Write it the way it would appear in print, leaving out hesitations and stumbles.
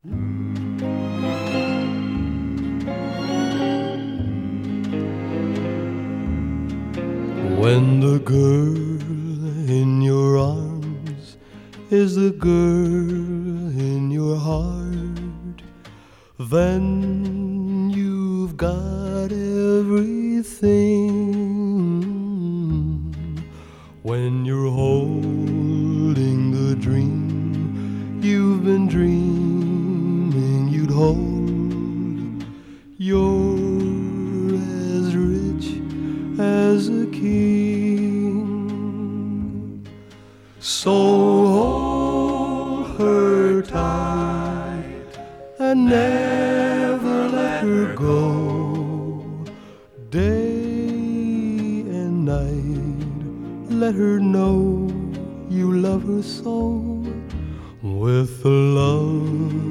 When the girl in your arms is the girl in your heart, then you've got everything. When you're holding the dream you've been dreaming you'd hold, you're as rich as a king. So hold her tight and never let her go. Day and night, let her know you love her so. With the love